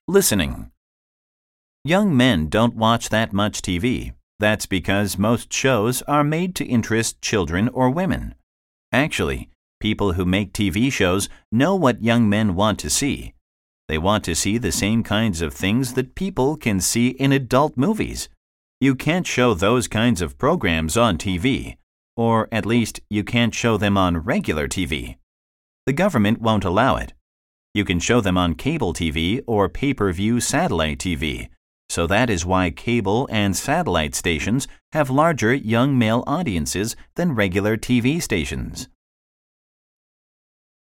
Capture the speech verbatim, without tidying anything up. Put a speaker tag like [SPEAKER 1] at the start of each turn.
[SPEAKER 1] Listening. Young men don't watch that much T V. That's because most shows are made to interest children or women. Actually, people who make T V shows know what young men want to see. They want to see the same kinds of things that people can see in adult movies. You can't show those kinds of programs on T V, or at least you can't show them on regular T V. The government won't allow it. You can show them on cable T V or pay-per-view satellite T V. So that is why cable and satellite stations have larger young male audiences than regular T V stations.